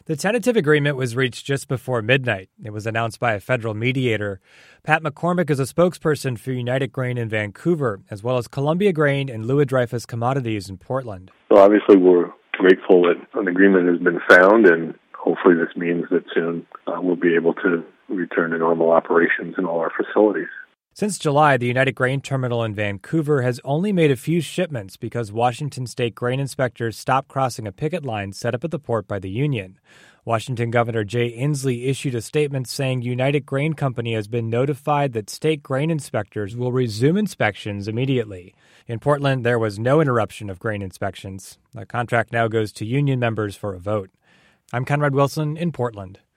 The tentative agreement was reached just before midnight. It was announced by a federal mediator. Pat McCormick is a spokesperson for United Grain in Vancouver, as well as Columbia Grain and Louis Dreyfus Commodities in Portland. So obviously we're grateful that an agreement has been found, and hopefully this means that soon we'll be able to return to normal operations in all our facilities. Since July, the United Grain terminal in Vancouver has only made a few shipments because Washington state grain inspectors stopped crossing a picket line set up at the port by the union. Washington Governor Jay Inslee issued a statement saying United Grain Company has been notified that state grain inspectors will resume inspections immediately. In Portland, there was no interruption of grain inspections. The contract now goes to union members for a vote. I'm Conrad Wilson in Portland.